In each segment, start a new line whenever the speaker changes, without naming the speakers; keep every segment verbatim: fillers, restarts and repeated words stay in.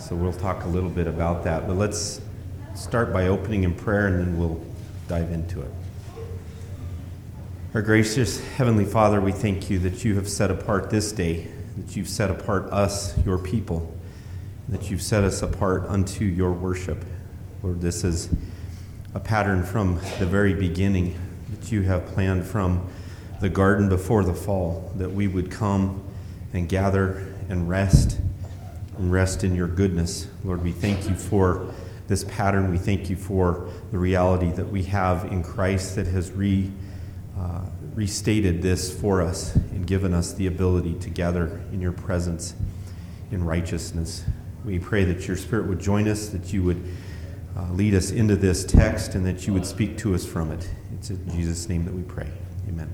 So we'll talk a little bit about that. But let's start by opening in prayer, and then we'll dive into it. Our gracious Heavenly Father, we thank you that you have set apart this day, that you've set apart us, your people, that you've set us apart unto your worship. Lord, this is a pattern from the very beginning that you have planned from the garden before the fall, that we would come and gather and rest and rest in your goodness. Lord, we thank you for this pattern. We thank you for the reality that we have in Christ that has re, uh, restated this for us and given us the ability to gather in your presence in righteousness. We pray that your Spirit would join us, that you would uh, lead us into this text, and that you would speak to us from it. It's in Jesus' name that we pray. Amen.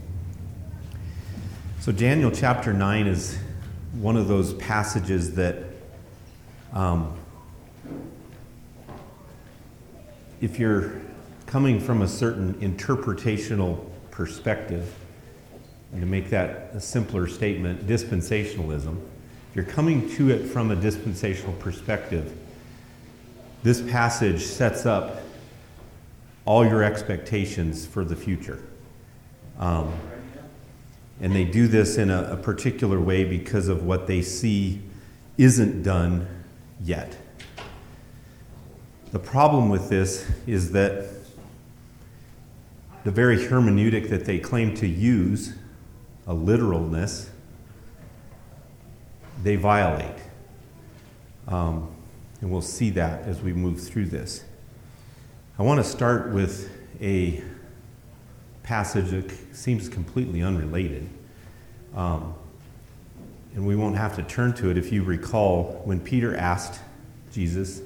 So Daniel chapter nine is one of those passages that um, if you're coming from a certain interpretational perspective, and to make that a simpler statement, dispensationalism, if you're coming to it from a dispensational perspective, this passage sets up all your expectations for the future. Um, and they do this in a, a particular way because of what they see isn't done yet. The problem with this is that the very hermeneutic that they claim to use, a literalness, they violate. Um, and we'll see that as we move through this. I want to start with a passage that seems completely unrelated. Um, and we won't have to turn to it. If you recall, when Peter asked Jesus,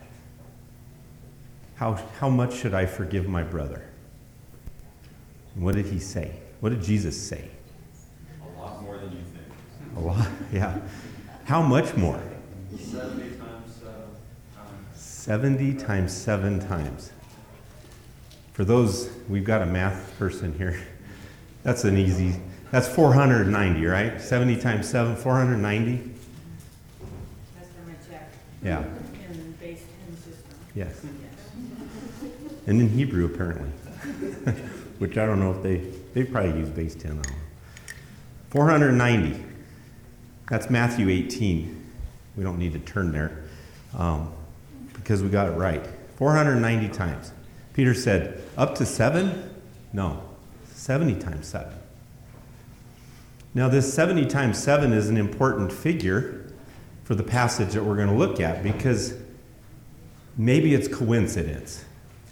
how, how much should I forgive my brother? And what did he say? What did Jesus say?
A lot more than you think.
A lot, yeah. How much more?
seventy times seven times.
seventy times seven times. For those, we've got a math person here. That's an easy, that's four hundred ninety, right? seventy times seven, four hundred ninety?
That's from a check.
Yeah.
In base ten system.
Yes.
Yes.
And in Hebrew, apparently. Which I don't know if they, they probably use base ten. I don't know. four hundred ninety. That's Matthew eighteen. We don't need to turn there um, because we got it right. four hundred ninety times. Peter said, up to seven? No, seventy times seven. Now this seventy times seven is an important figure for the passage that we're going to look at, because maybe it's coincidence.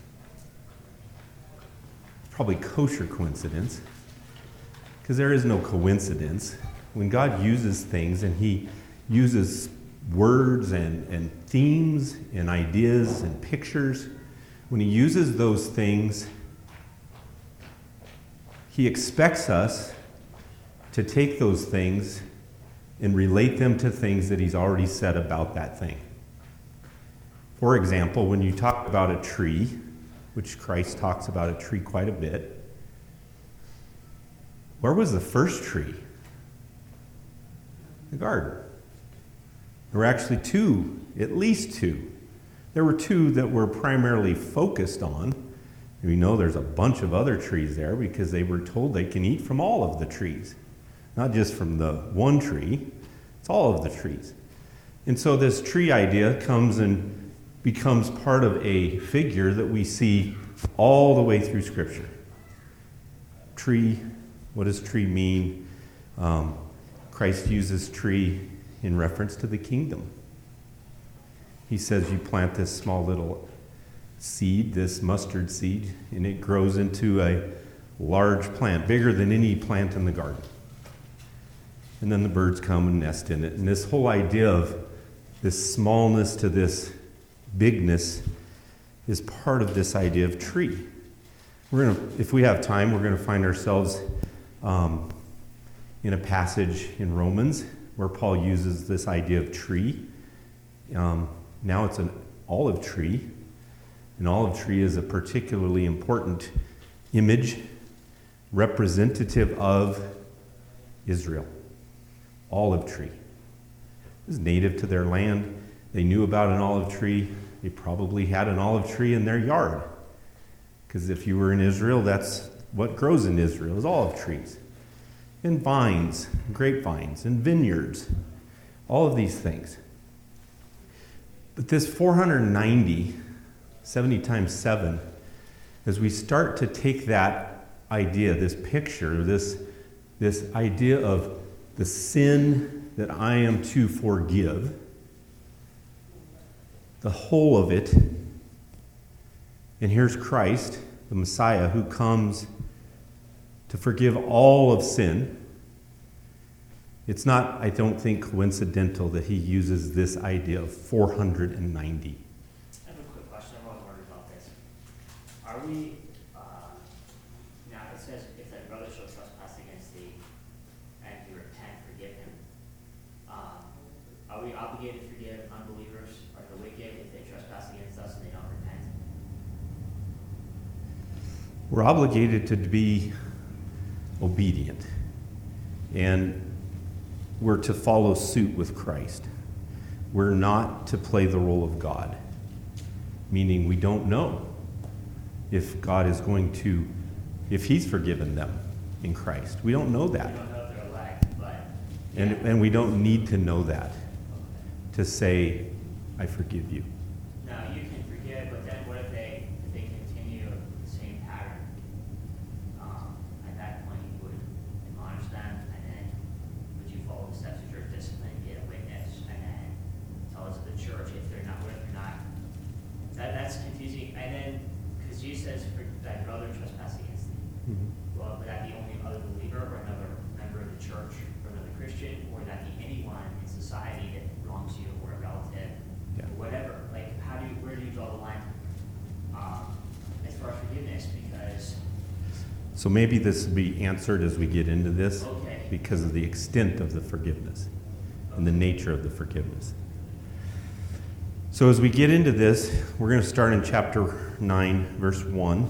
Probably kosher coincidence, because there is no coincidence. When God uses things and he uses words and, and themes and ideas and pictures, when he uses those things, he expects us to take those things and relate them to things that he's already said about that thing. For example, when you talk about a tree, which Christ talks about a tree quite a bit, where was the first tree? The garden. There were actually two, at least two. There were two that were primarily focused on. We know there's a bunch of other trees there because they were told they can eat from all of the trees. Not just from the one tree, it's all of the trees. And so this tree idea comes and becomes part of a figure that we see all the way through Scripture. Tree, what does tree mean? Um, Christ uses tree in reference to the kingdom. He says you plant this small little seed, this mustard seed, and it grows into a large plant, bigger than any plant in the garden. And then the birds come and nest in it. And this whole idea of this smallness to this bigness is part of this idea of tree. We're gonna, if we have time, we're going to find ourselves um, in a passage in Romans where Paul uses this idea of tree. Um, now it's an olive tree. An olive tree is a particularly important image representative of Israel. Olive tree. It was native to their land. They knew about an olive tree. They probably had an olive tree in their yard. Because if you were in Israel, that's what grows in Israel, is olive trees. And vines, grapevines, and vineyards. All of these things. But this four hundred ninety, seventy times seven, as we start to take that idea, this picture, this, this idea of the sin that I am to forgive, the whole of it, and here's Christ, the Messiah, who comes to forgive all of sin. It's not, I don't think, coincidental that he uses this idea of four hundred ninety.
I have a quick question. I'm not worried about this. Are we, uh, now it says if thy brother shall trespass against thee and you repent, forgive him. Um, are we obligated to forgive unbelievers or the wicked if they trespass against us and they don't repent?
We're obligated to be obedient. And we're to follow suit with Christ. We're not to play the role of God. Meaning we don't know if God is going to, if he's forgiven them in Christ. We don't know that.
We don't know if they're elect, but.
And, and we don't need to know that to say, I forgive you.
No, you can forgive, but then what if they, if they continue the same pattern? Um, at that point, you would admonish them, and then would you follow the steps of church discipline, get a witness, and then tell us of the church if they're not, what if they're not? That, that's confusing. And then, because Jesus says for that brother trespass against thee, well, would that be only another believer or another member of the church or another Christian, or would that be anyone in society that wrongs you or a relative?
Yeah.
Or whatever, like, how do you, where do you draw the line, um, as far as forgiveness, because,
So maybe this will be answered as we get into this
okay,
because of the extent of the forgiveness and the nature of the forgiveness. So as we get into this, we're going to start in chapter nine, verse one.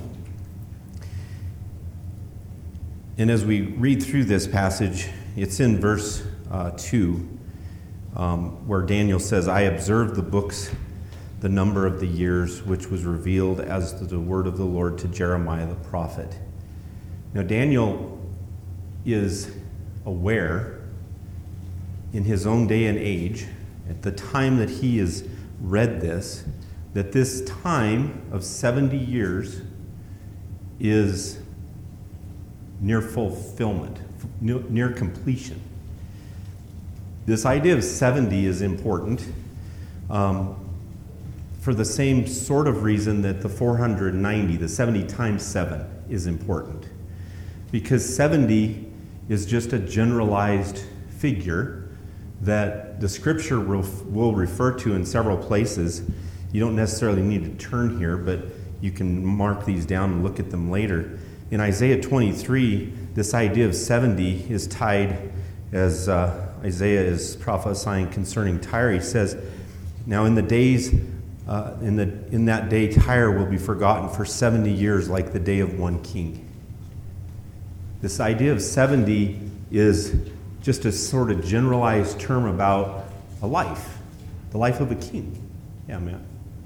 And as we read through this passage, it's in verse uh, two, um, where Daniel says, I observed the books, the number of the years, which was revealed as the word of the Lord to Jeremiah the prophet. Now, Daniel is aware in his own day and age, at the time that he has read this, that this time of seventy years is near fulfillment, near completion. This idea of seventy is important um, for the same sort of reason that the four hundred ninety, the seventy times seven, is important. Because seventy is just a generalized figure that the scripture will, will refer to in several places. You don't necessarily need to turn here, but you can mark these down and look at them later. In Isaiah twenty-three, this idea of seventy is tied, as uh, Isaiah is prophesying concerning Tyre. He says, now in the days, uh, in, the, in that day, Tyre will be forgotten for seventy years like the day of one king. This idea of seventy is just a sort of generalized term about a life, the life of a king. Yeah, Matt.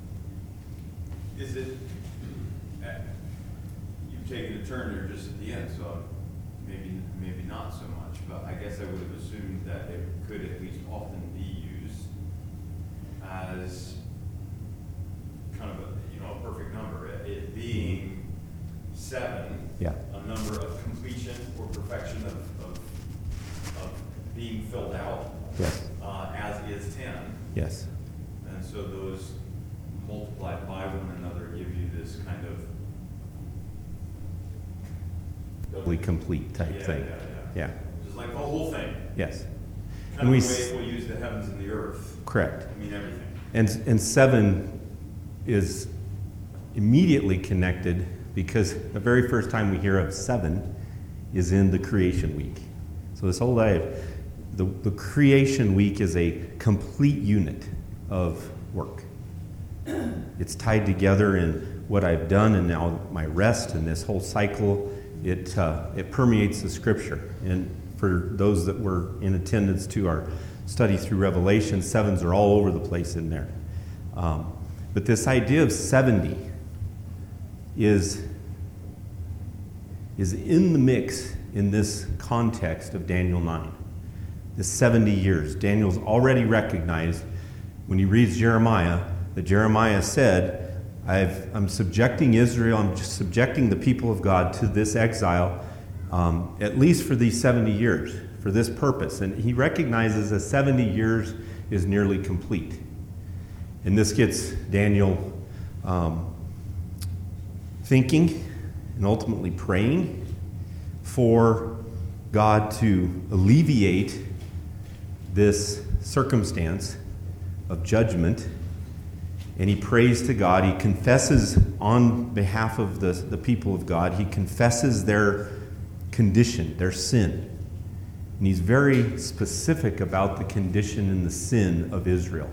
Is it, uh, you've taken a turn there just at the end, so maybe maybe not so much, but I guess I would have assumed that it could at least often be used as kind of a, you know, a perfect number. It, it being seven,
Yeah.
a number of completion or perfection of, of, of being filled out,
Yes.
uh, as is ten.
Yes.
And so those multiplied by one another give you this kind of
Totally complete type
yeah,
thing.
Yeah,
Yeah.
yeah. Just like the whole thing.
Yes.
Kind
And
of
we
the
s-
way we'll use the heavens and the earth.
Correct.
I mean everything.
And, and seven is immediately connected because the very first time we hear of seven is in the creation week. So this whole life, the, the creation week is a complete unit of work. It's tied together in what I've done and now my rest and this whole cycle. It, uh, it permeates the scripture. And for those that were in attendance to our study through Revelation, sevens are all over the place in there. Um, but this idea of seventy is, is in the mix in this context of Daniel nine. The seventy years. Daniel's already recognized when he reads Jeremiah that Jeremiah said, I've, I'm subjecting Israel, I'm just subjecting the people of God to this exile, um, at least for these seventy years, for this purpose. And he recognizes that seventy years is nearly complete. And this gets Daniel um, thinking and ultimately praying for God to alleviate this circumstance of judgment. And he prays to God. He confesses on behalf of the, the people of God. He confesses their condition, their sin. And he's very specific about the condition and the sin of Israel.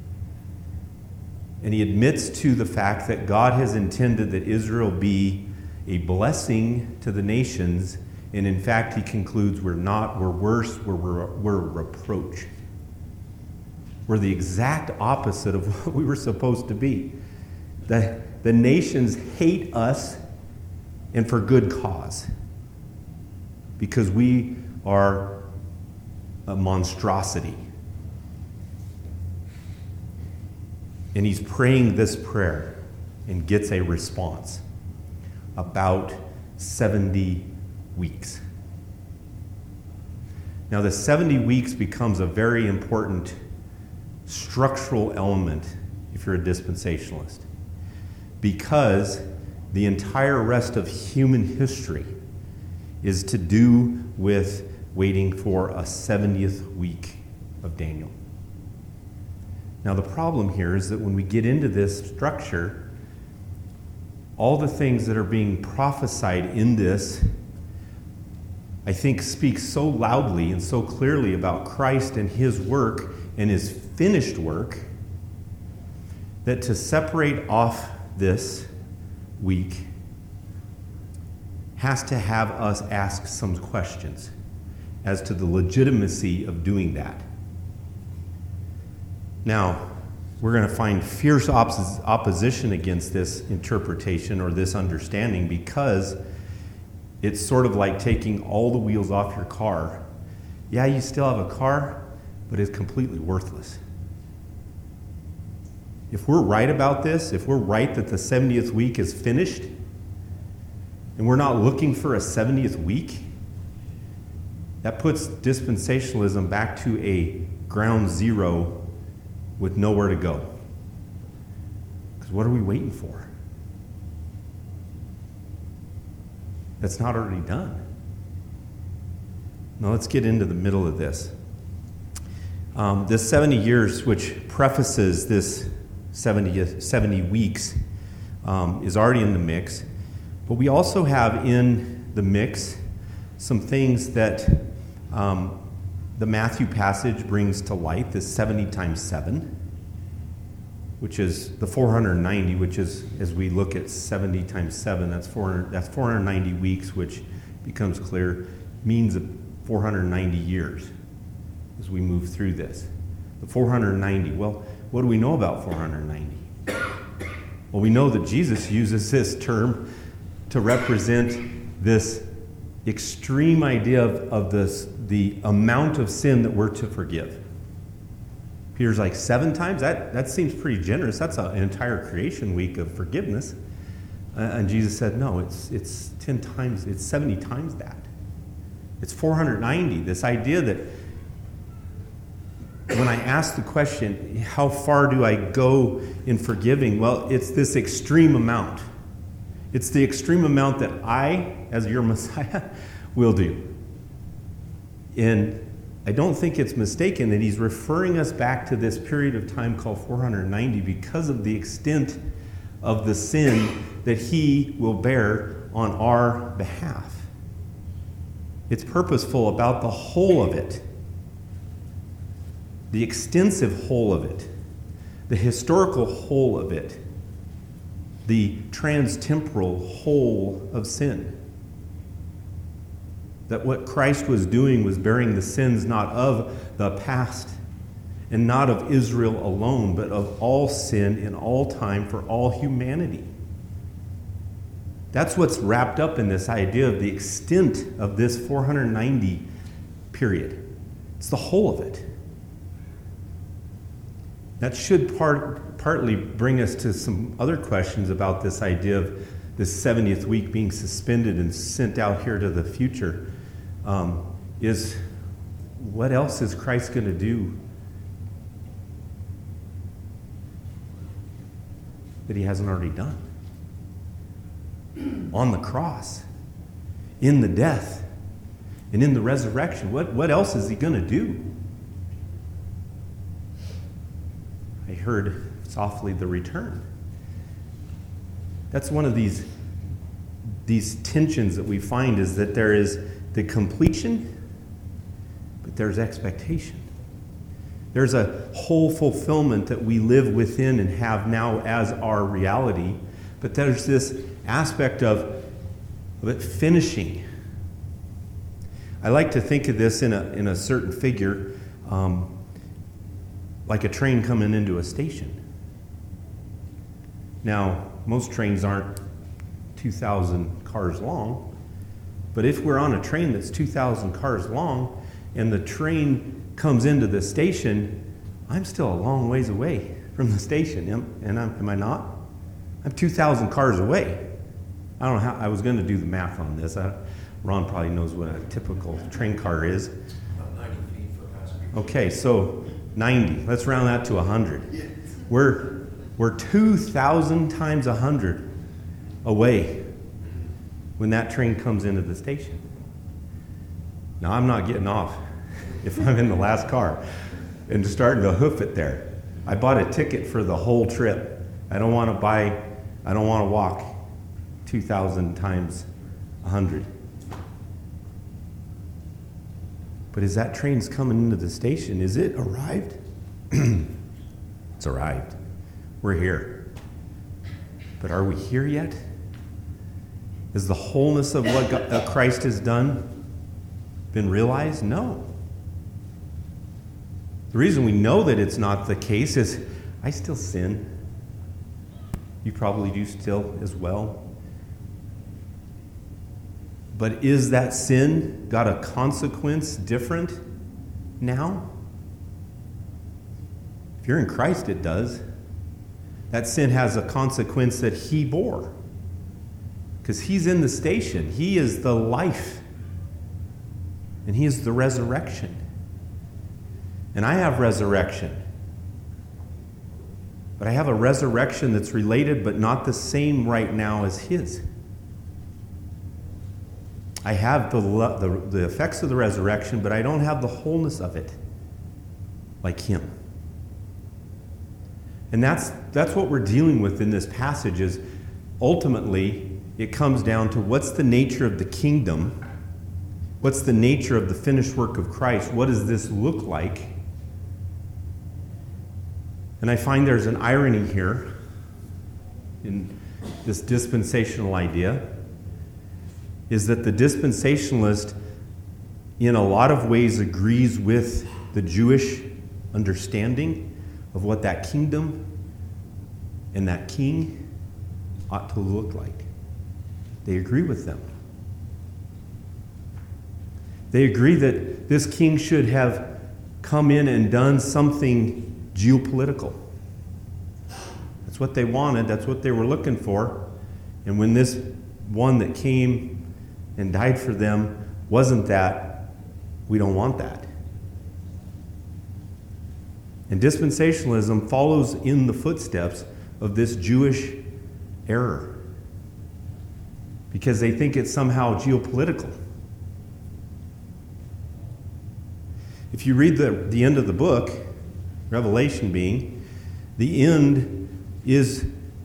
And he admits to the fact that God has intended that Israel be a blessing to the nations. And in fact, he concludes, we're not, we're worse, we're, we're, we're reproach. We're the exact opposite of what we were supposed to be. The, the nations hate us, and for good cause. Because we are a monstrosity. And he's praying this prayer and gets a response about seventy weeks. Now, the seventy weeks becomes a very important structural element if you're a dispensationalist, because the entire rest of human history is to do with waiting for a seventieth week of Daniel. Now, the problem here is that when we get into this structure, all the things that are being prophesied in this, I think, speak so loudly and so clearly about Christ and his work and his finished work, that to separate off this week has to have us ask some questions as to the legitimacy of doing that. Now, we're going to find fierce oppos- opposition against this interpretation or this understanding, because it's sort of like taking all the wheels off your car. Yeah, you still have a car, but it's completely worthless. If we're right about this, if we're right that the seventieth week is finished, and we're not looking for a seventieth week, that puts dispensationalism back to a ground zero with nowhere to go. Because what are we waiting for? That's not already done. Now let's get into the middle of this. Um, this seventy years, which prefaces this seventy, seventy weeks, um, is already in the mix. But we also have in the mix some things that um, the Matthew passage brings to light, this seventy times seven, which is the four hundred ninety, which is, as we look at seventy times seven, that's four hundred, that's four hundred ninety weeks, which becomes clear, means four hundred ninety years as we move through this. The four hundred ninety, well, what do we know about four hundred ninety? Well, we know that Jesus uses this term to represent this extreme idea of, of this, the amount of sin that we're to forgive. Peter's like, seven times? That, that seems pretty generous. That's a, an entire creation week of forgiveness. Uh, and Jesus said, no, it's, it's ten times, it's seventy times that. It's four hundred ninety. This idea that when I ask the question, how far do I go in forgiving? Well, it's this extreme amount. It's the extreme amount that I, as your Messiah, will do. And I don't think it's mistaken that he's referring us back to this period of time called four hundred ninety because of the extent of the sin that he will bear on our behalf. It's purposeful about the whole of it, the extensive whole of it, the historical whole of it, the trans-temporal whole of sin. That what Christ was doing was bearing the sins not of the past and not of Israel alone, but of all sin in all time for all humanity. That's what's wrapped up in this idea of the extent of this four hundred ninety period. It's the whole of it. That should part, partly bring us to some other questions about this idea of this seventieth week being suspended and sent out here to the future. Um, is what else is Christ going to do that he hasn't already done? On the cross, in the death, and in the resurrection. What, what else is he going to do? I heard softly the return. That's one of these, these tensions that we find, is that there is the completion, but there's expectation. There's a whole fulfillment that we live within and have now as our reality, but there's this aspect of, of it finishing. I like to think of this in a, in a certain figure, um, like a train coming into a station. Now, most trains aren't two thousand cars long, but if we're on a train that's two thousand cars long and the train comes into the station, I'm still a long ways away from the station, am, and I'm, am I not? I'm two thousand cars away. I don't know how, I was going to do the math on this. I, Ron probably knows what a typical train car is.
About ninety feet for a passenger.
Okay, so ninety. Let's round that to one hundred. We're, we're two thousand times one hundred away when that train comes into the station. Now, I'm not getting off if I'm in the last car and starting to hoof it there. I bought a ticket for the whole trip. I don't want to buy, I don't want to walk two thousand times one hundred. But as that train's coming into the station, is it arrived? It's arrived. We're here. But are we here yet? Is the wholeness of what God, uh, Christ has done been realized? No. The reason we know that it's not the case is I still sin. You probably do still as well. But is that sin got a consequence different now? If you're in Christ, it does. That sin has a consequence that he bore. Because he's in the station. He is the life. And he is the resurrection. And I have resurrection. But I have a resurrection that's related but not the same right now as his. I have the, the, the effects of the resurrection, but I don't have the wholeness of it like him. And that's, that's what we're dealing with in this passage, is ultimately it comes down to what's the nature of the kingdom, what's the nature of the finished work of Christ, what does this look like? And I find there's an irony here in this dispensational idea, is that the dispensationalist in a lot of ways agrees with the Jewish understanding of what that kingdom and that king ought to look like. They agree with them. They agree that this king should have come in and done something geopolitical. That's what they wanted. That's what they were looking for. And when this one that came and died for them wasn't that, we don't want that. And dispensationalism follows in the footsteps of this Jewish error because they think it's somehow geopolitical. If you read the, the end of the book, Revelation being, the end is,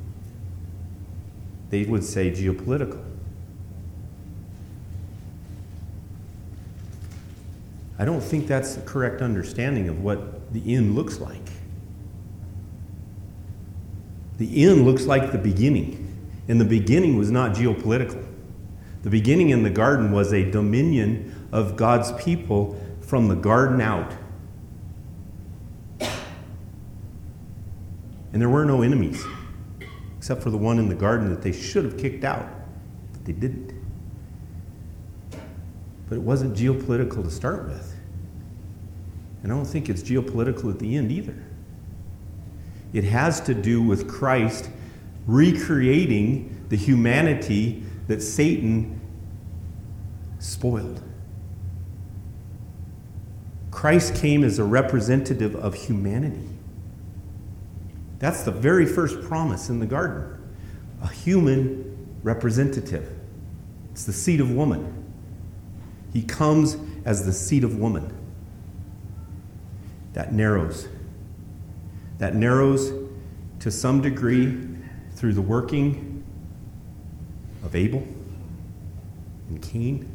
they would say, geopolitical. I don't think that's the correct understanding of what the end looks like. The end looks like the beginning. And the beginning was not geopolitical. The beginning in the garden was a dominion of God's people from the garden out. And there were no enemies, except for the one in the garden that they should have kicked out, but they didn't. But it wasn't geopolitical to start with. And I don't think it's geopolitical at the end either. It has to do with Christ recreating the humanity that Satan spoiled. Christ came as a representative of humanity. That's the very first promise in the garden. A human representative. It's the seed of woman. He comes as the seed of woman. That narrows. That narrows to some degree through the working of Abel and Cain.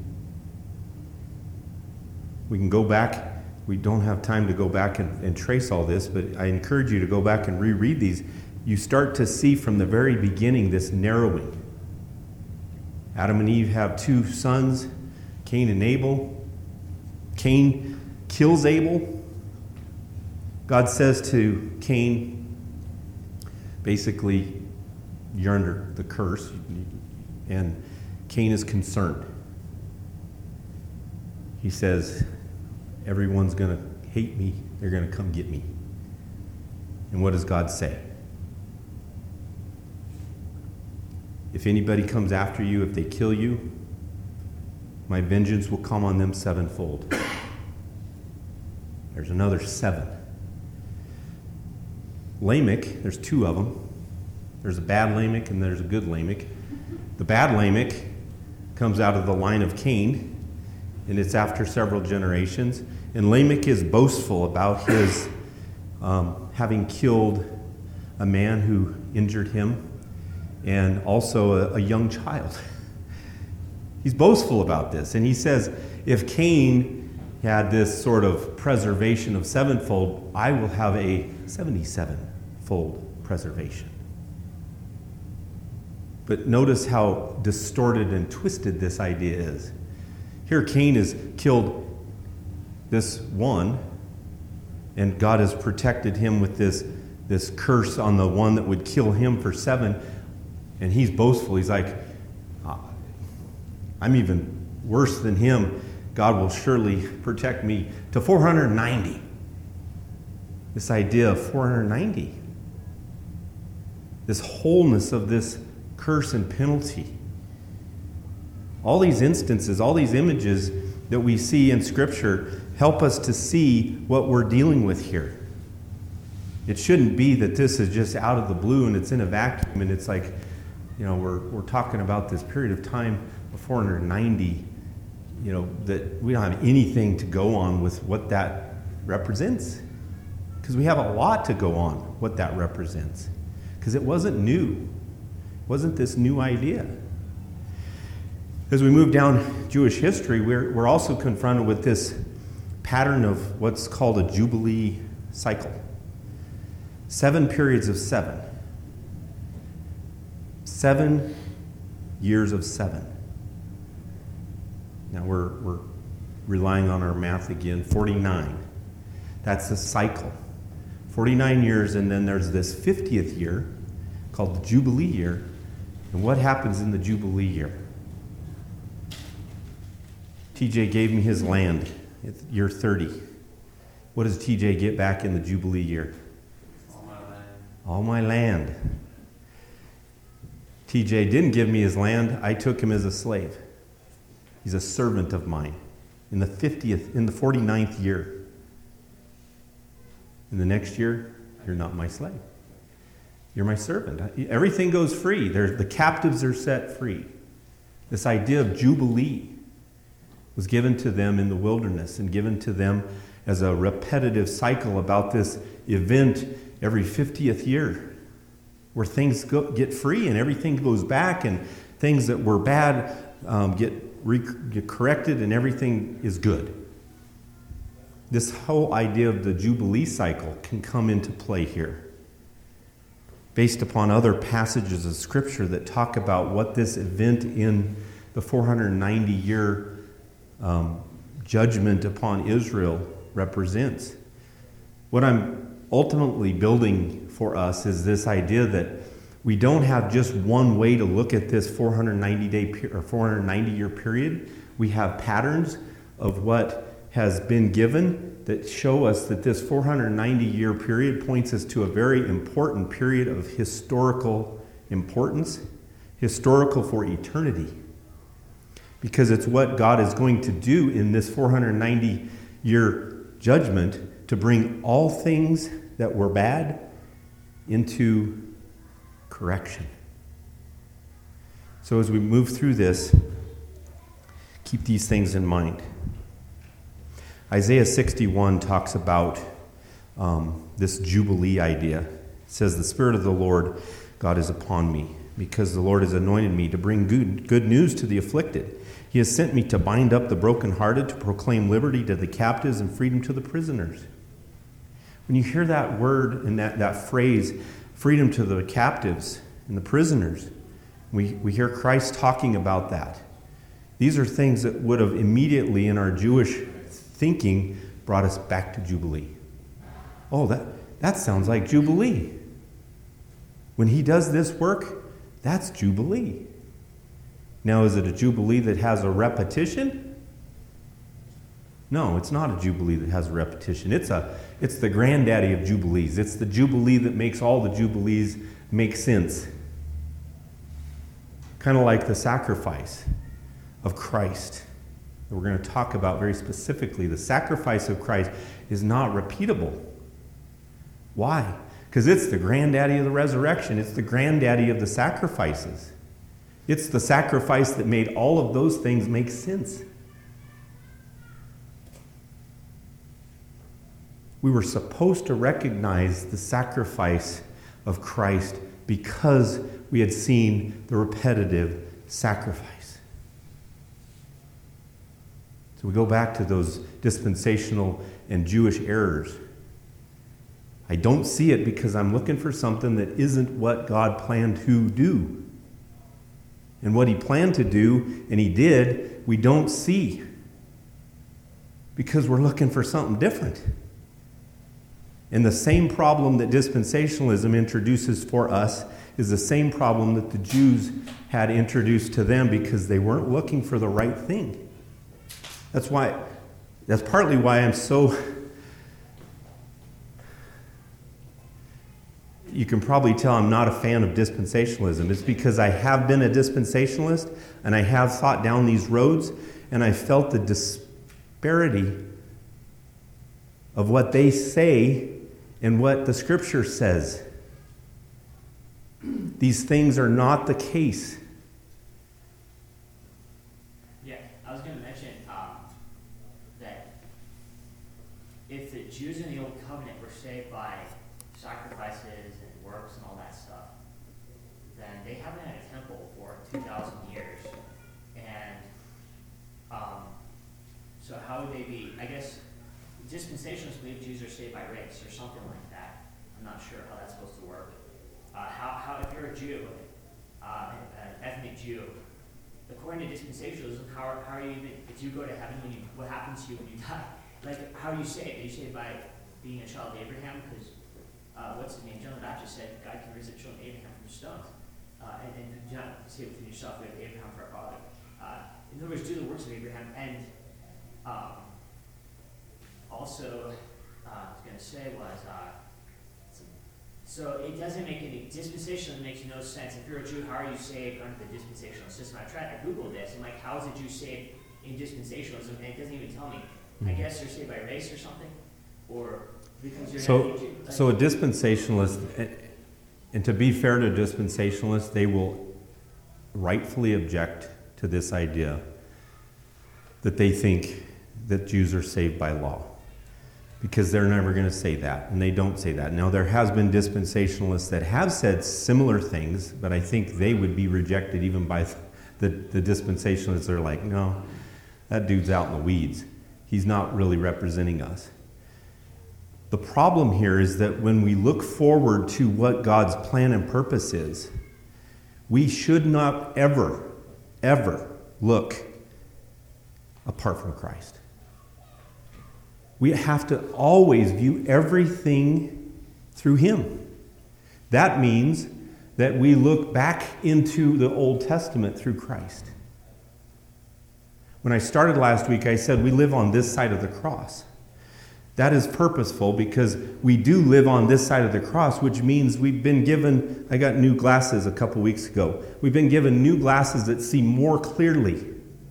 We can go back. We don't have time to go back and, and trace all this, but I encourage you to go back and reread these. You start to see from the very beginning this narrowing. Adam and Eve have two sons, Cain and Abel. Cain kills Abel. God says to Cain, basically, you're under the curse, and Cain is concerned. He says, everyone's going to hate me. They're going to come get me. And what does God say? If anybody comes after you, if they kill you, my vengeance will come on them sevenfold. There's another seven. Lamech, there's two of them. There's a bad Lamech and there's a good Lamech. The bad Lamech comes out of the line of Cain, and it's after several generations. And Lamech is boastful about his um, having killed a man who injured him and also a, a young child. He's boastful about this. And he says, if Cain had this sort of preservation of sevenfold, I will have a seventy-seven-fold preservation. But notice how distorted and twisted this idea is. Here Cain has killed this one, and God has protected him with this, this curse on the one that would kill him for seven. And he's boastful. He's like, I'm even worse than him. God will surely protect me. To four hundred ninety. This idea of four hundred ninety. This wholeness of this curse and penalty. All these instances, all these images that we see in Scripture help us to see what we're dealing with here. It shouldn't be that this is just out of the blue and it's in a vacuum and it's like, you know, we're we're talking about this period of time of four hundred ninety, you know, that we don't have anything to go on with what that represents. Because we have a lot to go on what that represents. Because it wasn't new. It wasn't this new idea. As we move down Jewish history, we're, we're also confronted with this pattern of what's called a Jubilee cycle. Seven periods of seven. Seven years of seven. Now we're, we're relying on our math again. forty-nine. That's the cycle. forty-nine years, and then there's this fiftieth year called the Jubilee year. And what happens in the Jubilee year? T J gave me his land at year thirty. What does T J get back in the Jubilee year?
All my land.
All my land. T J didn't give me his land. I took him as a slave. He's a servant of mine. In the fiftieth, in the forty-ninth year. In the next year, you're not my slave. You're my servant. Everything goes free. There's, the captives are set free. This idea of Jubilee was given to them in the wilderness and given to them as a repetitive cycle about this event every fiftieth year where things go, get free and everything goes back and things that were bad um, get, re- get corrected and everything is good. This whole idea of the Jubilee cycle can come into play here based upon other passages of Scripture that talk about what this event in the four hundred ninety year um, judgment upon Israel represents. What I'm ultimately building for us is this idea that we don't have just one way to look at this four hundred ninety day per- or four hundred ninety year period. We have patterns of what has been given that show us that this four hundred ninety year period points us to a very important period of historical importance, historical for eternity. Because it's what God is going to do in this four hundred ninety year judgment to bring all things that were bad into correction. So as we move through this, keep these things in mind. Isaiah sixty-one talks about um, this Jubilee idea. It says, "The Spirit of the Lord God is upon me, because the Lord has anointed me to bring good, good news to the afflicted. He has sent me to bind up the brokenhearted, to proclaim liberty to the captives and freedom to the prisoners." When you hear that word and that, that phrase, freedom to the captives and the prisoners, we, we hear Christ talking about that. These are things that would have immediately in our Jewish thinking brought us back to Jubilee. Oh, that, that sounds like Jubilee. When he does this work, that's Jubilee. Now, is it a Jubilee that has a repetition? No, it's not a Jubilee that has a repetition. It's a, it's the granddaddy of Jubilees. It's the Jubilee that makes all the Jubilees make sense. Kind of like the sacrifice of Christ that we're going to talk about very specifically. The sacrifice of Christ is not repeatable. Why? Because it's the granddaddy of the resurrection. It's the granddaddy of the sacrifices. It's the sacrifice that made all of those things make sense. We were supposed to recognize the sacrifice of Christ because we had seen the repetitive sacrifice. So we go back to those dispensational and Jewish errors. I don't see it because I'm looking for something that isn't what God planned to do. And what he planned to do, and he did, we don't see. Because we're looking for something different. And the same problem that dispensationalism introduces for us is the same problem that the Jews had introduced to them because they weren't looking for the right thing. That's why, that's partly why I'm so, you can probably tell I'm not a fan of dispensationalism. It's because I have been a dispensationalist and I have thought down these roads and I felt the disparity of what they say and what the Scripture says. These things are not the case.
Yeah, I was going to mention um, that if the Jews in the Old Covenant were saved by sacrifices and works and all that stuff, then they haven't had a temple for two thousand years. And um, so how would they be, I guess, dispensationalists believe Jews are saved by race or something like that. I'm not sure how that's supposed to work. Uh, how, how, if you're a Jew, uh, an ethnic Jew, according to dispensationalism, how, how are you even, if you go to heaven, when you, what happens to you when you die? Like, how are you saved? Are you saved by being a child of Abraham? Because, uh, what's the name? John the Baptist said God can raise up children of Abraham from stones. Uh, and, and do not say within yourself, we have Abraham for our father. Uh, in other words, do the works of Abraham. And um, also, uh, I was going to say was, uh, so it doesn't make any, dispensationalism makes no sense. If you're a Jew, how are you saved under the dispensational system? I tried, I Googled this, and like, how is a Jew saved in dispensationalism? And it doesn't even tell me. I guess you're saved by race or something? Or because you're
So,
not a Jew? Like,
so a dispensationalist, and to be fair to dispensationalists, they will rightfully object to this idea that they think that Jews are saved by law. Because they're never going to say that, and they don't say that. Now, there has been dispensationalists that have said similar things, but I think they would be rejected even by the, the dispensationalists. They're like, no, that dude's out in the weeds. He's not really representing us. The problem here is that when we look forward to what God's plan and purpose is, we should not ever, ever look apart from Christ. We have to always view everything through Him. That means that we look back into the Old Testament through Christ. When I started last week, I said we live on this side of the cross. That is purposeful because we do live on this side of the cross, which means we've been given, I got new glasses a couple weeks ago. We've been given new glasses that see more clearly.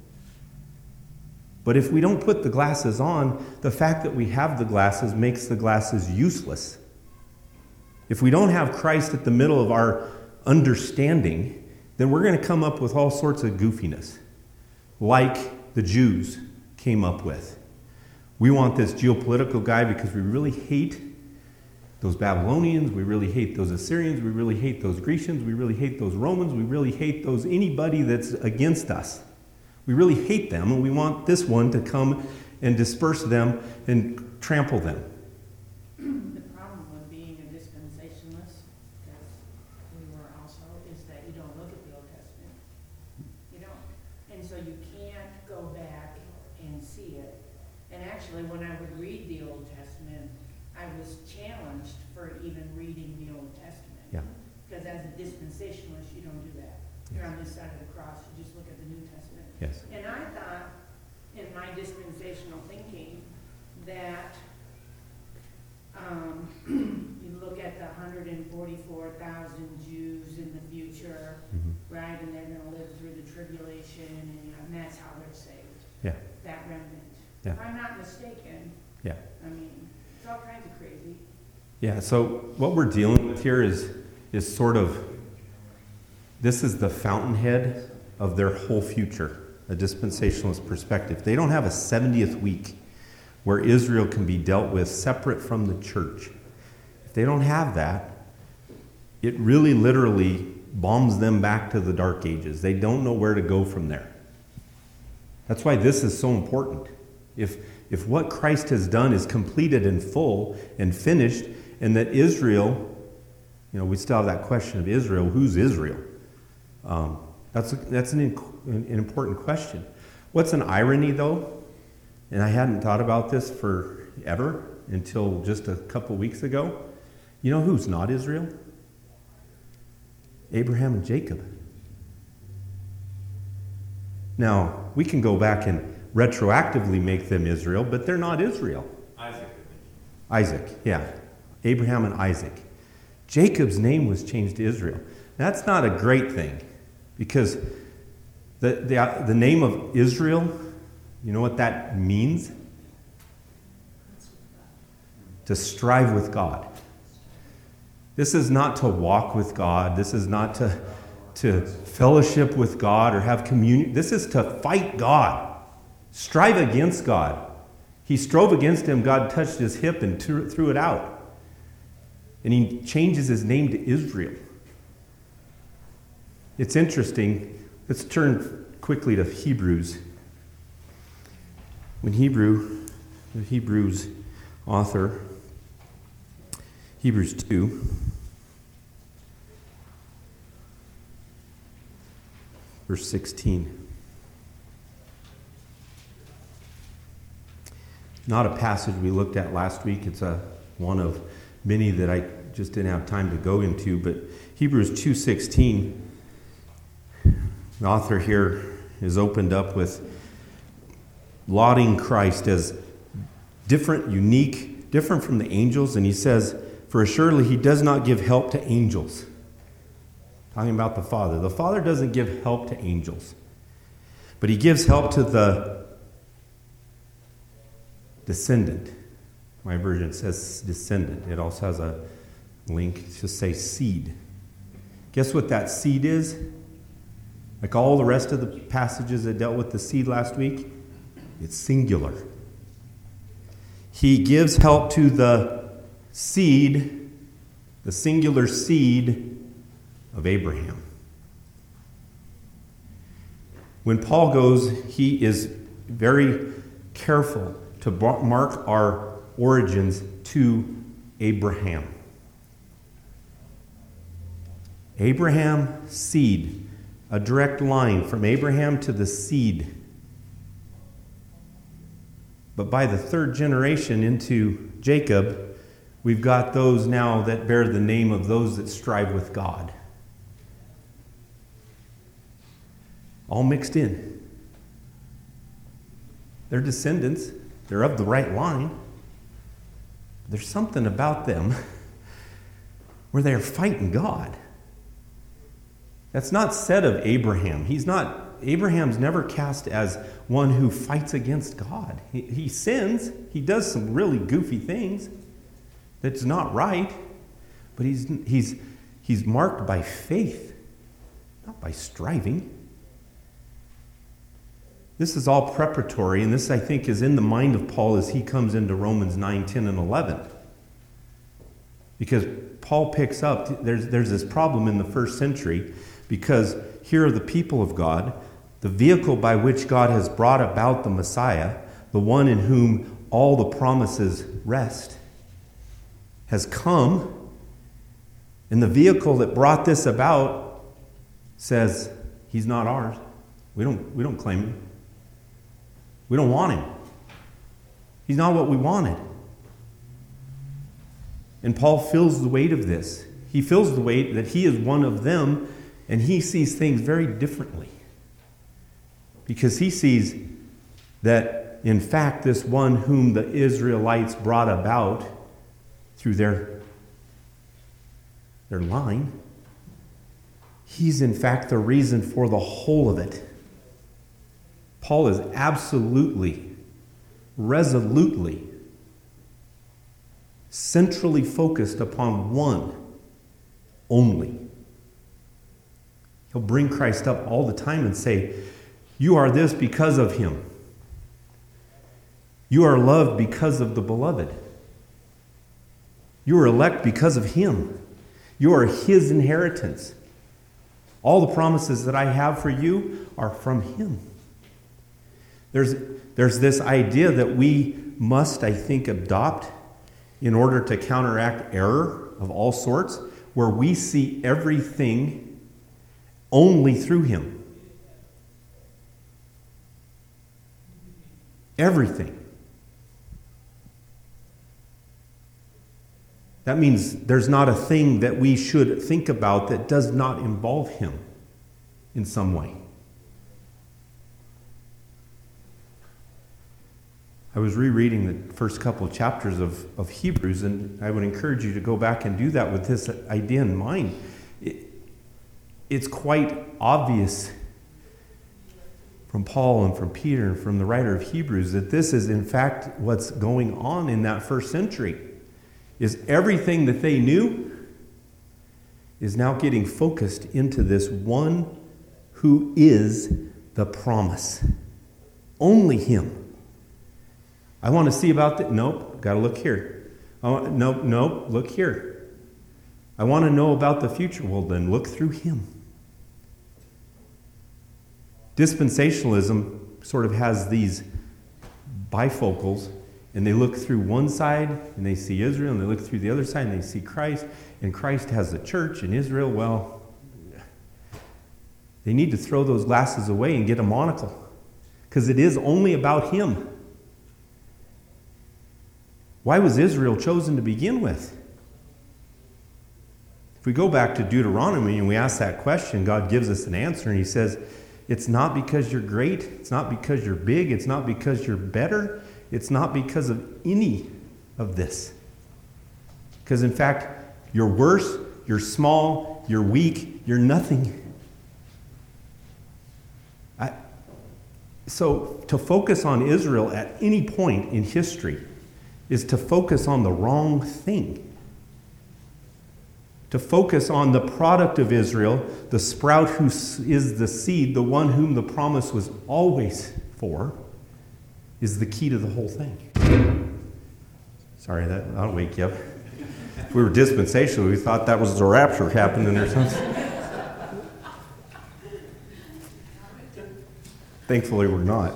But if we don't put the glasses on, the fact that we have the glasses makes the glasses useless. If we don't have Christ at the middle of our understanding, then we're going to come up with all sorts of goofiness, like the Jews came up with. We want this geopolitical guy because we really hate those Babylonians, we really hate those Assyrians, we really hate those Grecians, we really hate those Romans, we really hate those anybody that's against us. We really hate them, and we want this one to come and disperse them and trample them.
The problem with being a dispensationalist, because we were also, is that you don't look at the Old Testament. You don't. And so you can't go back and see it. And actually, when I would read the Old Testament, I was challenged for even reading the Old Testament.
Yeah.
Because as a dispensationalist, you don't do that. You're on this side of the cross, you just look at the New Testament.
Yes.
And I thought, in my dispensational thinking, that um, you look at the one hundred forty-four thousand Jews in the future,
Mhm.
right, and they're going to live through the tribulation, and, and that's how they're saved,
Yeah.
that remnant.
Yeah.
If I'm not mistaken,
Yeah.
I mean, it's all kinds of crazy.
Yeah, so what we're dealing with here is, is sort of, this is the fountainhead of their whole future, a dispensationalist perspective. They don't have a seventieth week where Israel can be dealt with separate from the church. If they don't have that, it really literally bombs them back to the dark ages. They don't know where to go from there. That's why this is so important. If, if what Christ has done is completed in full and finished, and that Israel, you know, we still have that question of Israel, who's Israel? Um, that's a, that's an, an important question. What's an irony, though? And I hadn't thought about this forever until just a couple weeks ago. You know who's not Israel? Abraham and Jacob. Now, we can go back and retroactively make them Israel, but they're not Israel.
Isaac.
Isaac, yeah. Abraham and Isaac. Jacob's name was changed to Israel. That's not a great thing, because the, the, the name of Israel, you know what that means? To strive with God. This is not to walk with God. This is not to, to fellowship with God or have communion. This is to fight God. Strive against God. He strove against him. God touched his hip and threw, threw it out. And he changes his name to Israel. It's interesting. Let's turn quickly to Hebrews. When Hebrew, the Hebrews author, Hebrews two, verse sixteen. Not a passage we looked at last week. It's a one of many that I just didn't have time to go into. But Hebrews two sixteen, the author here is opened up with lauding Christ as different, unique, different from the angels. And he says, for assuredly he does not give help to angels. Talking about the Father. The Father doesn't give help to angels. But he gives help to the descendant. My version says descendant. It also has a link to say seed. Guess what that seed is? Like all the rest of the passages that dealt with the seed last week, it's singular. He gives help to the seed, the singular seed of Abraham. When Paul goes, he is very careful to mark our origins to Abraham. Abraham, seed. A direct line from Abraham to the seed. But by the third generation into Jacob, We've got those now that bear the name of those that strive with God. All mixed in. They're descendants. They're of the right line. There's something about them where they're fighting God. That's not said of Abraham. He's not, Abraham's never cast as one who fights against God. He, he sins. He does some really goofy things that's not right. But he's, he's, he's marked by faith, not by striving. This is all preparatory, and this, I think, is in the mind of Paul as he comes into Romans nine, ten, and eleven. Because Paul picks up, there's, there's this problem in the first century, because here are the people of God, the vehicle by which God has brought about the Messiah, the one in whom all the promises rest, has come, and the vehicle that brought this about says, he's not ours. We don't, we don't claim him. We don't want him. He's not what we wanted. And Paul feels the weight of this. He feels the weight that he is one of them, and he sees things very differently. Because he sees that, in fact, this one whom the Israelites brought about through their, their line, he's in fact the reason for the whole of it. Paul is absolutely, resolutely, centrally focused upon one only. He'll bring Christ up all the time and say, you are this because of him. You are loved because of the beloved. You are elect because of him. You are his inheritance. All the promises that I have for you are from him. There's, there's this idea that we must, I think, adopt in order to counteract error of all sorts, where we see everything only through him. Everything. That means there's not a thing that we should think about that does not involve him in some way. I was rereading the first couple of chapters of, of Hebrews, and I would encourage you to go back and do that with this idea in mind. It, it's quite obvious from Paul and from Peter and from the writer of Hebrews that this is in fact what's going on in that first century. Is everything that they knew is now getting focused into this one who is the promise. Only him. I want to see about that. Nope, got to look here. I want, nope, nope, look here. I want to know about the future. Well, then look through him. Dispensationalism sort of has these bifocals, and they look through one side and they see Israel, and they look through the other side and they see Christ, and Christ has the church and Israel. Well, they need to throw those glasses away and get a monocle, because it is only about him. Why was Israel chosen to begin with? If we go back to Deuteronomy and we ask that question, God gives us an answer, and he says, it's not because you're great, it's not because you're big, it's not because you're better, it's not because of any of this. Because in fact, you're worse, you're small, you're weak, you're nothing. I, so to focus on Israel at any point in history is to focus on the wrong thing. To focus on the product of Israel, the sprout who is the seed, the one whom the promise was always for, is the key to the whole thing. Sorry, that, that'll wake you up. If we were dispensational, we thought that was the rapture happening or something. Thankfully, we're not.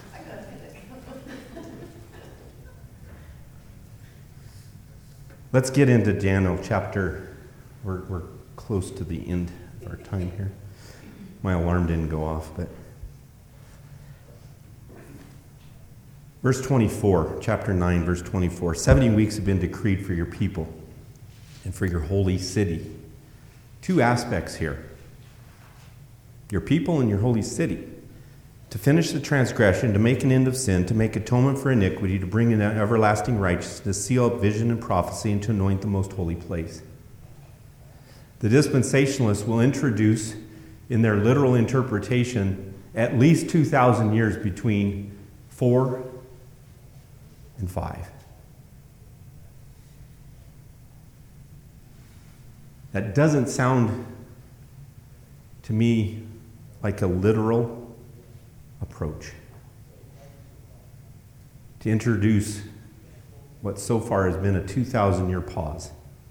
Let's get into Daniel chapter. We're, we're close to the end of our time here. My alarm didn't go off, but Verse twenty-four, chapter nine, verse twenty-four. Seventy weeks have been decreed for your people and for your holy city. Two aspects here. Your people and your holy city. To finish the transgression, to make an end of sin, to make atonement for iniquity, to bring in everlasting righteousness, seal up vision and prophecy, and to anoint the most holy place. The dispensationalists will introduce, in their literal interpretation, at least two thousand years between four and five. That doesn't sound to me like a literal approach to introduce what so far has been a two thousand year pause.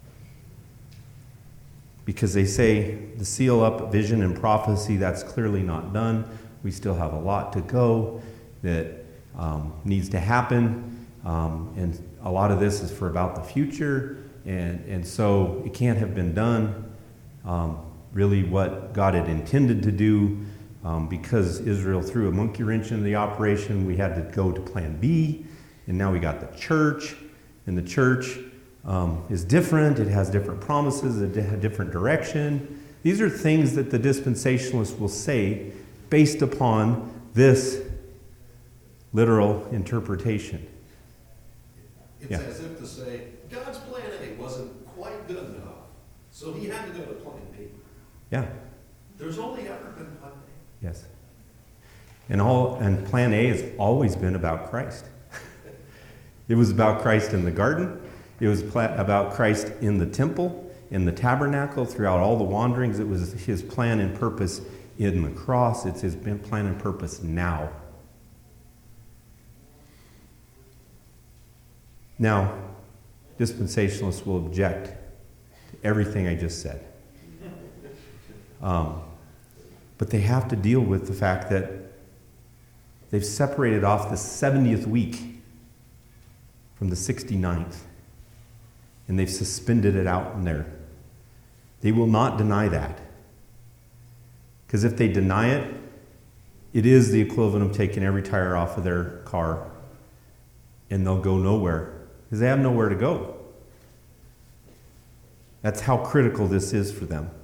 Because they say the seal up vision and prophecy, that's clearly not done. We still have a lot to go that um, needs to happen. Um, and a lot of this is for about the future. And, and so it can't have been done um, really what God had intended to do. Um, because Israel threw a monkey wrench into the operation, we had to go to plan B, and now we got the church, and the church um, is different. It has different promises, a di- different direction. These are things that the dispensationalists will say based upon this literal interpretation.
It's
Yeah.
as if to say, God's plan A wasn't quite good enough, so he had to go to plan B.
Yeah,
There's only ever been plan A.
yes. And all and plan A has always been about Christ. It was about Christ in the garden. It was pla- about Christ in the temple, in the tabernacle, throughout all the wanderings. It was his plan and purpose in the cross. It's his plan and purpose now. Now, dispensationalists will object to everything I just said. Um, but they have to deal with the fact that they've separated off the seventieth week from the sixty-ninth, and they've suspended it out in there. They will not deny that. Because if they deny it, it is the equivalent of taking every tire off of their car, and they'll go nowhere, because they have nowhere to go. That's how critical this is for them.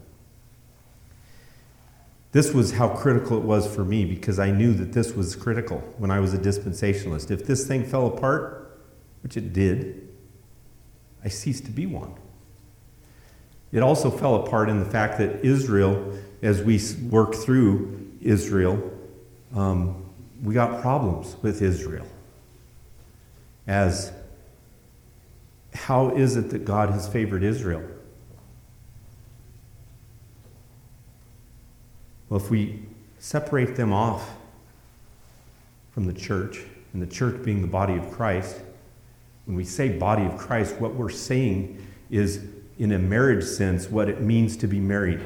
This was how critical it was for me, because I knew that this was critical when I was a dispensationalist. If this thing fell apart, which it did, I ceased to be one. It also fell apart in the fact that Israel, as we work through Israel, um, we got problems with Israel. As how is it that God has favored Israel? Well, if we separate them off from the church, and the church being the body of Christ, when we say body of Christ, what we're saying is, in a marriage sense, what it means to be married.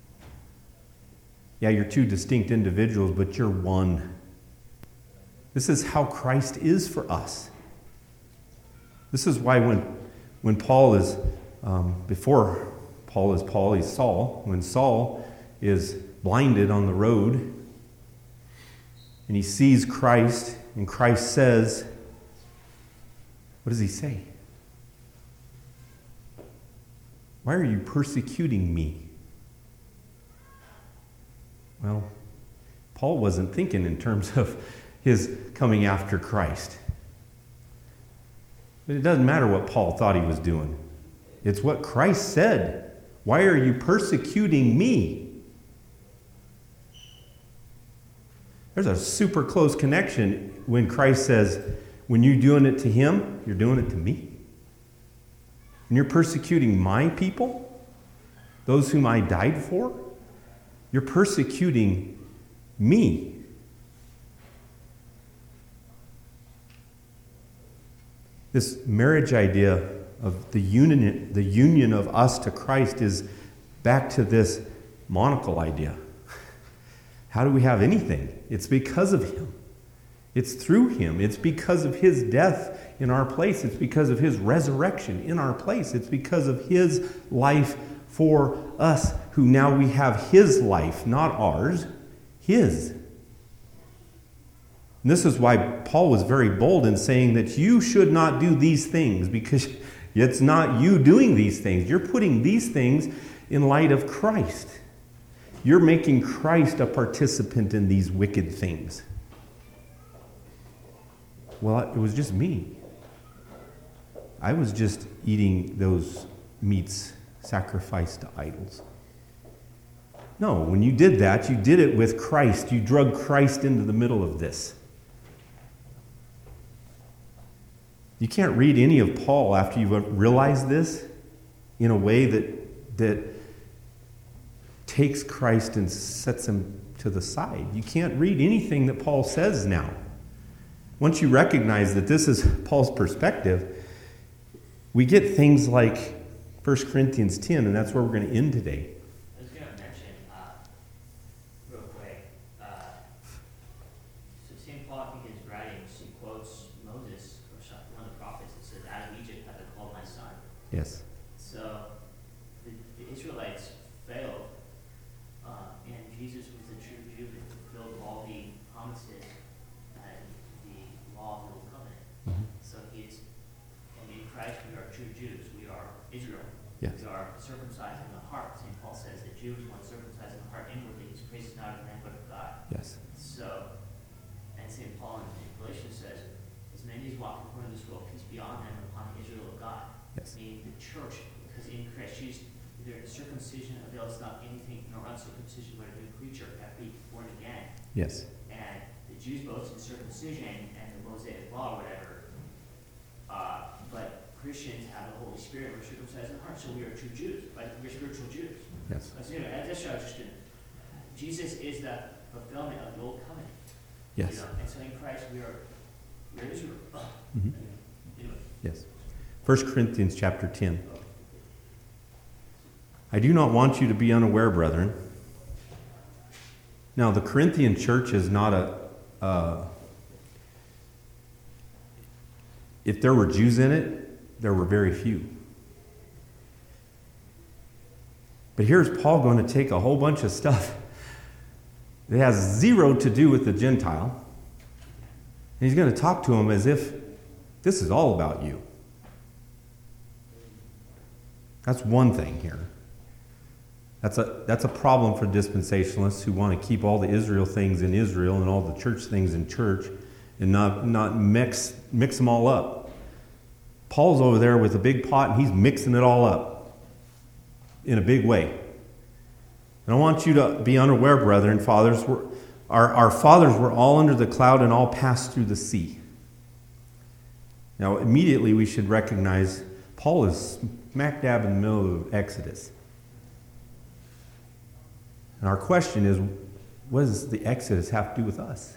Yeah, you're two distinct individuals, but you're one. This is how Christ is for us. This is why when, when Paul is, um, before Paul is Paul, he's Saul. When Saul is blinded on the road, and he sees Christ, and Christ says, what does he say? Why are you persecuting me? Well, Paul wasn't thinking in terms of his coming after Christ. But it doesn't matter what Paul thought he was doing. It's what Christ said. Why are you persecuting me? There's a super close connection when Christ says, when you're doing it to him, you're doing it to me. When you're persecuting my people, those whom I died for, you're persecuting me. This marriage idea of the union, the union of us to Christ is back to this monocle idea. How do we have anything? It's because of him. It's through him. It's because of his death in our place. It's because of his resurrection in our place. It's because of his life for us, who now we have his life, not ours, his. And this is why Paul was very bold in saying that you should not do these things, because it's not you doing these things. You're putting these things in light of Christ. You're making Christ a participant in these wicked things. Well, it was just me. I was just eating those meats sacrificed to idols. No, when you did that, you did it with Christ. You drug Christ into the middle of this. You can't read any of Paul after you've realized this in a way that, that takes Christ and sets him to the side. You can't read anything that Paul says now. Once you recognize that this is Paul's perspective, we get things like First Corinthians ten, and that's where we're going to end today.
I was going to mention, uh, real quick, uh, so Saint Paul, I think in his writings, he quotes Moses, or some- one of the prophets, that says, "Out of Egypt have I called my son."
Yes.
So the, the Israelites failed, uh, and Jesus was the true Jew that fulfilled all the promises and the law of the old covenant.
Mhm.
So he's, and in Christ we are true Jews. We are Israel.
Yes.
We are circumcised in the heart. Saint Paul says the Jew is one circumcised in the heart inwardly. His praise is not of man but of God.
Yes.
So, and Saint Paul in Galatians says, as many as walk according to this world, peace be on them and upon the Israel of God.
Yes.
Meaning the church, because in Christ Jesus, neither circumcision avails not anything, nor uncircumcision, but a new creature, have to be born again.
Yes.
And the Jews boast in circumcision and the Mosaic law, or whatever. Uh, but Christians have the Holy Spirit, we're circumcised in the heart, so we are true Jews, but we're spiritual Jews.
Yes.
So, you know, that's what I was just gonna, Jesus is the fulfillment of the old covenant.
Yes.
You know, and so in Christ we are, we are Israel.
Mhm.
Anyway.
Yes. First Corinthians chapter ten. I do not want you to be unaware, brethren. Now, the Corinthian church is not a... Uh, if there were Jews in it, there were very few. But here's Paul going to take a whole bunch of stuff that has zero to do with the Gentile, and he's going to talk to them as if this is all about you. That's one thing here. That's a, that's a problem for dispensationalists who want to keep all the Israel things in Israel and all the church things in church and not, not mix, mix them all up. Paul's over there with a big pot and he's mixing it all up in a big way. And I want you to be unaware, brethren, fathers, we're, our, our fathers were all under the cloud and all passed through the sea. Now, immediately we should recognize Paul is smack dab in the middle of Exodus. And our question is, what does the Exodus have to do with us?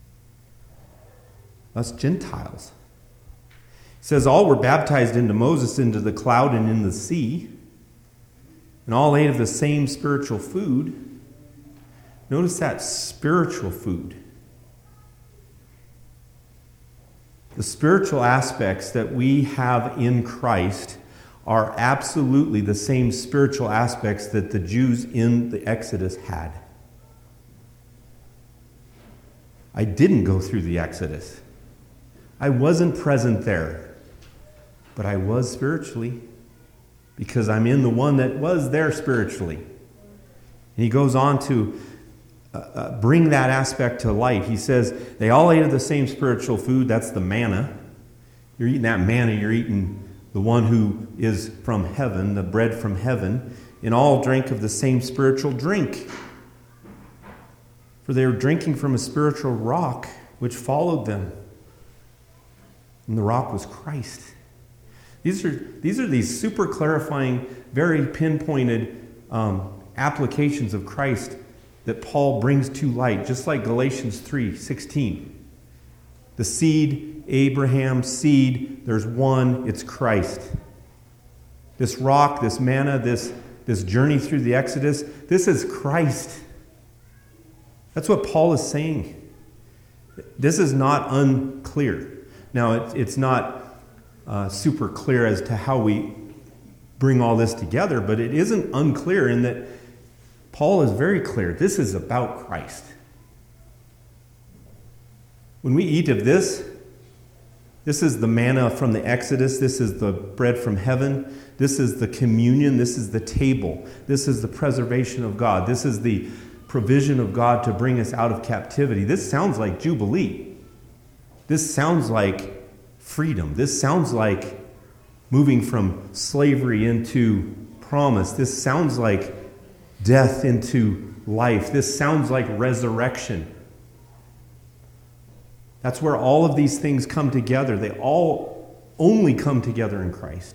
Us Gentiles. It says, all were baptized into Moses into the cloud and in the sea, and all ate of the same spiritual food. Notice that spiritual food. The spiritual aspects that we have in Christ are absolutely the same spiritual aspects that the Jews in the Exodus had. I didn't go through the Exodus. I wasn't present there. But I was spiritually, because I'm in the one that was there spiritually. And he goes on to uh, uh, bring that aspect to light. He says, they all ate of the same spiritual food. That's the manna. You're eating that manna. You're eating the one who is from heaven, the bread from heaven. And all drank of the same spiritual drink. For they were drinking from a spiritual rock which followed them. And the rock was Christ. These are, these are these super clarifying, very pinpointed um, applications of Christ that Paul brings to light, just like Galatians three sixteen. The seed, Abraham's seed, there's one, it's Christ. This rock, this manna, this, this journey through the Exodus, this is Christ. That's what Paul is saying. This is not unclear. Now, it, it's not uh, super clear as to how we bring all this together, but it isn't unclear in that Paul is very clear. This is about Christ. When we eat of this, this is the manna from the Exodus. This is the bread from heaven. This is the communion. This is the table. This is the preservation of God. This is the provision of God to bring us out of captivity. This sounds like Jubilee. This sounds like freedom. This sounds like moving from slavery into promise. This sounds like death into life. This sounds like resurrection. That's where all of these things come together. They all only come together in Christ.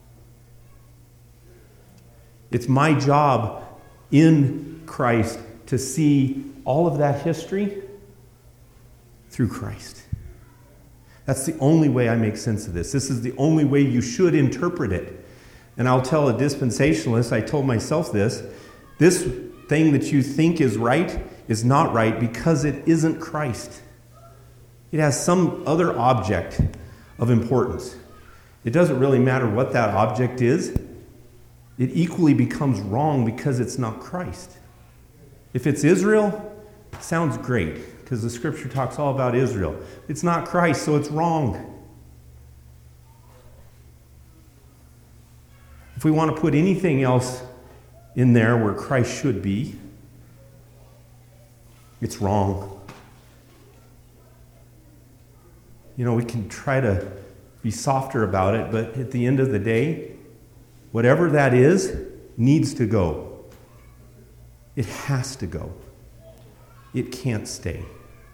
It's my job in Christ to see all of that history through Christ. That's the only way I make sense of this. This is the only way you should interpret it. And I'll tell a dispensationalist, I told myself this, this thing that you think is right is not right because it isn't Christ. It has some other object of importance. It doesn't really matter what that object is. It equally becomes wrong because it's not Christ. If it's Israel, it sounds great because the scripture talks all about Israel. It's not Christ, so it's wrong. If we want to put anything else in there where Christ should be, it's wrong. You know, we can try to be softer about it, but at the end of the day, whatever that is needs to go. It has to go. It can't stay.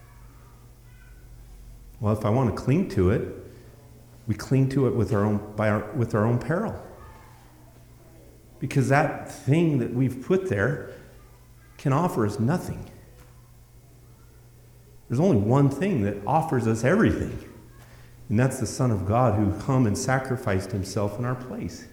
Well, if I want to cling to it, we cling to it with our own, by our, with our own peril. Because that thing that we've put there can offer us nothing. There's only one thing that offers us everything. And that's the Son of God who come and sacrificed himself in our place.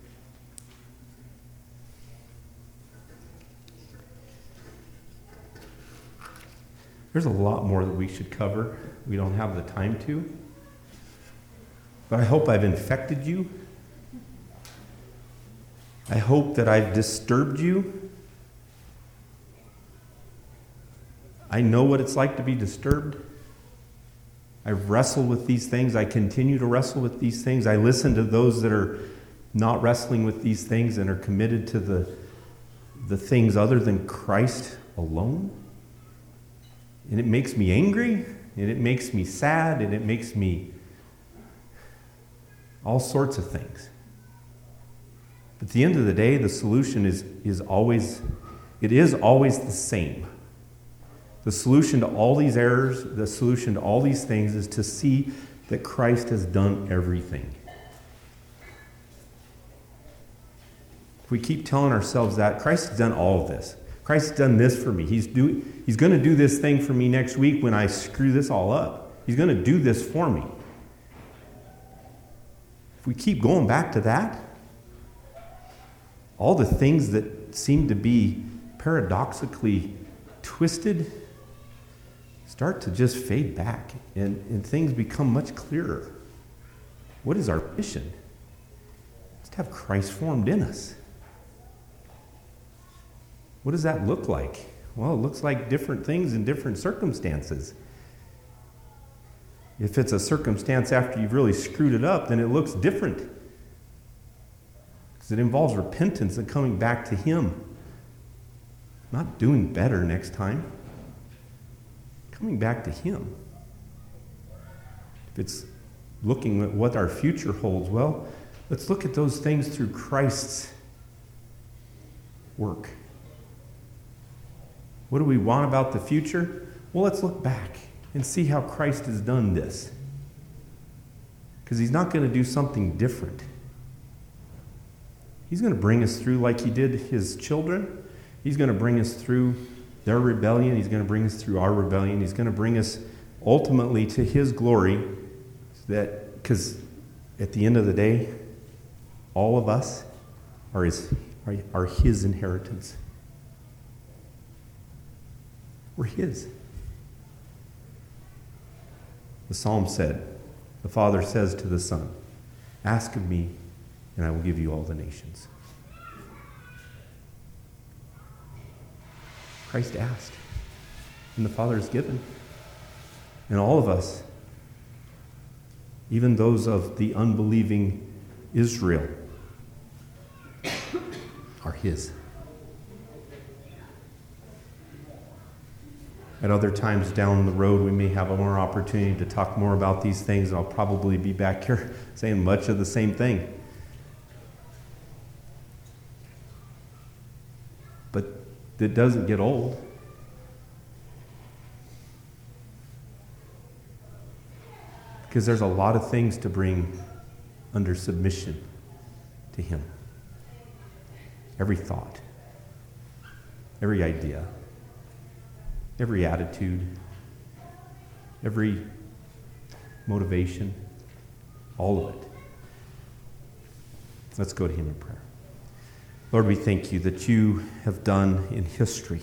There's a lot more that we should cover. We don't have the time to. But I hope I've infected you. I hope that I've disturbed you. I know what it's like to be disturbed. I've wrestled with these things. I continue to wrestle with these things. I listen to those that are not wrestling with these things and are committed to the, the things other than Christ alone. And it makes me angry, and it makes me sad, and it makes me all sorts of things. But at the end of the day, the solution is, is always, it is always the same. The solution to all these errors, the solution to all these things is to see that Christ has done everything. If we keep telling ourselves that, Christ has done all of this. Christ has done this for me. He's, do, he's going to do this thing for me next week when I screw this all up. He's going to do this for me. If we keep going back to that, all the things that seem to be paradoxically twisted start to just fade back, and, and things become much clearer. What is our mission? It's to have Christ formed in us. What does that look like? Well, it looks like different things in different circumstances. If it's a circumstance after you've really screwed it up, then it looks different. Because it involves repentance and coming back to Him. Not doing better next time. Coming back to Him. If it's looking at what our future holds, well, let's look at those things through Christ's work. What do we want about the future? Well, let's look back and see how Christ has done this. Because He's not going to do something different. He's going to bring us through like He did His children. He's going to bring us through their rebellion. He's going to bring us through our rebellion. He's going to bring us ultimately to His glory. That because at the end of the day, all of us are His, are, are His inheritance. We're His. The Psalm said, the Father says to the Son, "Ask of me, and I will give you all the nations." Christ asked, and the Father has given. And all of us, even those of the unbelieving Israel, are his. At other times down the road, we may have a more opportunity to talk more about these things, and I'll probably be back here saying much of the same thing. But it doesn't get old. Because there's a lot of things to bring under submission to him. Every thought, every idea, every attitude, every motivation, all of it. Let's go to him in prayer. Lord, we thank you that you have done in history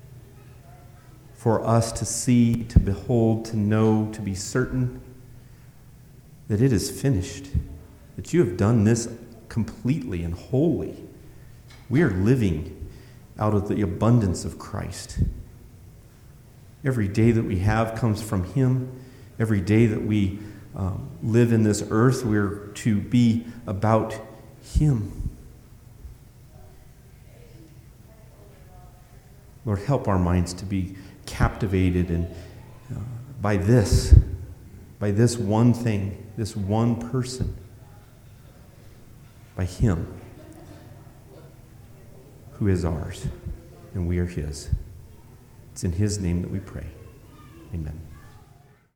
for us to see, to behold, to know, to be certain that it is finished, that you have done this completely and wholly. We are living out of the abundance of Christ. Every day that we have comes from him. Every day that we um, live in this earth, we're to be about him. Lord, help our minds to be captivated and uh, by this, by this one thing, this one person, by him who is ours, and we are his. It's in his name that we pray. Amen.